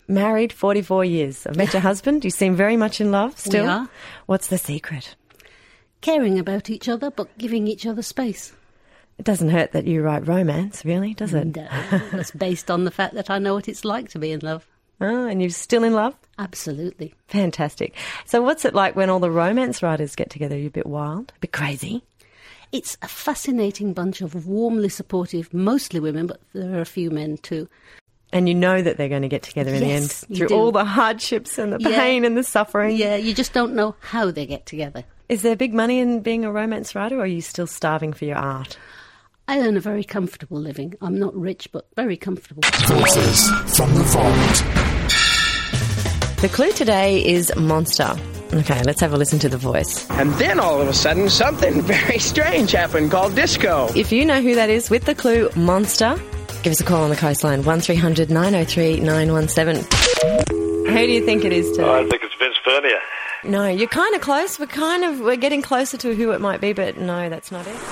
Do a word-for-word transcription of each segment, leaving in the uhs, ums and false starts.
Married forty-four years. I've met your husband. You seem very much in love still. We are. What's the secret? Caring about each other, but giving each other space. It doesn't hurt that you write romance, really, does it? No, that's based on the fact that I know what it's like to be in love. Oh, and you're still in love? Absolutely. Fantastic. So what's it like when all the romance writers get together? Are you a bit wild? A bit crazy? It's a fascinating bunch of warmly supportive, mostly women, but there are a few men too. And you know that they're going to get together in Yes, the you end through do. all the hardships and the Yeah. pain and the suffering. Yeah, you just don't know how they get together. Is there big money in being a romance writer, or are you still starving for your art? I earn a very comfortable living. I'm not rich, but very comfortable. Voices from the Vault. The clue today is monster. Okay, let's have a listen to the voice. And then all of a sudden, something very strange happened called disco. If you know who that is with the clue monster, give us a call on the coastline, one three hundred nine oh three nine one seven. Who do you think it is, Tim? I think it's Vince Fernier. No, you're kind of close. We're kind of, we're getting closer to who it might be, but no, that's not it.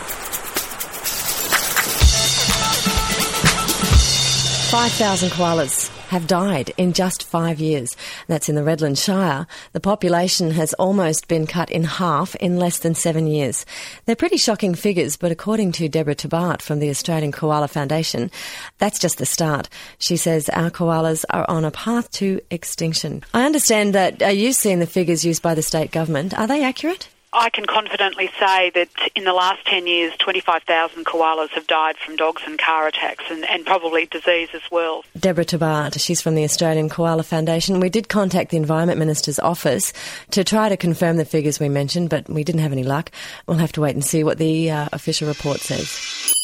five thousand koalas have died in just five years. That's in the Redland Shire. The population has almost been cut in half in less than seven years. They're pretty shocking figures, but according to Deborah Tabart from the Australian Koala Foundation, that's just the start. She says our koalas are on a path to extinction. I understand that uh, you've seen the figures used by the state government. Are they accurate? I can confidently say that in the last ten years, twenty-five thousand koalas have died from dogs and car attacks, and, and probably disease as well. Deborah Tabart, she's from the Australian Koala Foundation. We did contact the Environment Minister's office to try to confirm the figures we mentioned, but we didn't have any luck. We'll have to wait and see what the uh, official report says.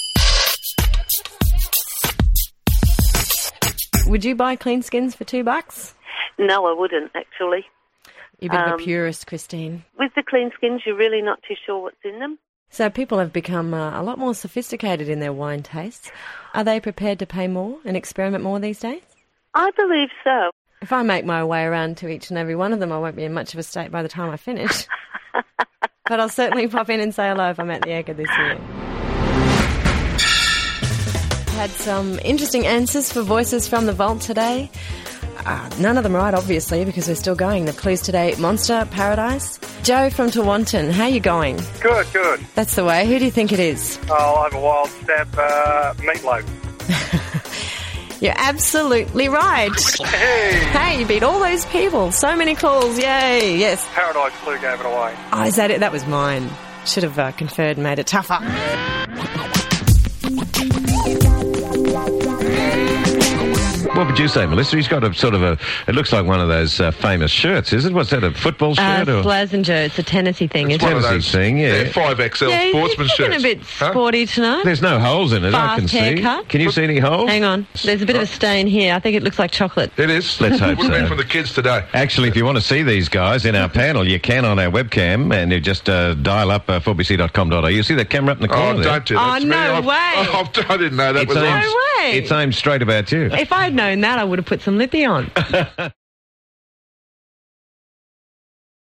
Would you buy clean skins for two bucks? No, I wouldn't, actually. You're a bit of Um, a purist, Christine. With the clean skins, you're really not too sure what's in them. So people have become uh, a lot more sophisticated in their wine tastes. Are they prepared to pay more and experiment more these days? I believe so. If I make my way around to each and every one of them, I won't be in much of a state by the time I finish. But I'll certainly pop in and say hello if I'm at the Egger this year. Had some interesting answers for Voices from the Vault today. Uh, none of them right, obviously, because we're still going. The clues today, Monster, Paradise. Joe from Tewantin, how you going? Good, good. That's the way. Who do you think it is? Oh, I'll have a wild stab, uh, Meatloaf. You're absolutely right. Hey! Hey, you beat all those people. So many calls. Yay. Yes. Paradise Clue gave it away. Oh, is that it? That was mine. Should have uh, conferred and made it tougher. What would you say, Melissa? He's got a sort of a, it looks like one of those uh, famous shirts, is it? What's that, a football shirt? Uh, or Slazenger, it's a Tennessee thing, It's isn't one it? of those thing, yeah. Yeah, five X L Yeah, sportsman he's looking shirts. a bit sporty tonight. There's no holes in it, I Fast can see. haircut. Can you see any holes? Hang on. There's a bit of a stain here. I think it looks like chocolate. It is. Let's hope Would have so. been from the kids today. Actually, if you want to see these guys in our panel, you can on our webcam, and you just uh, dial up uh, four b c dot com dot a u. You see that camera up in the corner Oh, there? don't do that. Oh, to me. no I've- way. I've- I didn't know that It's was aimed, on. No way. It's aimed straight about you. If I'd known that, I would have put some lippy on.